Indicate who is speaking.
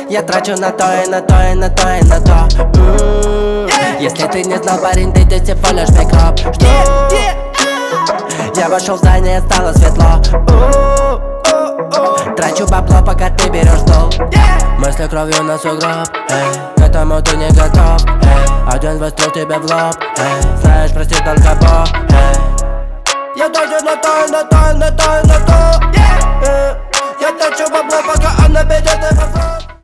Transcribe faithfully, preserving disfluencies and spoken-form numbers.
Speaker 1: Я трачу на то и на то и на то и на то. М-м-м. Если ты не знал, парень, ты, ты всего лишь микроб. Что? Я вошел в здание, стало светло. Трачу бабло, пока ты берешь долг. Мысли кровью на сугроб, эй, к этому ты не готов, эй. Один выстрел тебе в лоб, эй. Знаешь, прости только Бог, эй. Я трачу на то, на то, на то, на то, yeah. Я трачу бабло, пока она берет и во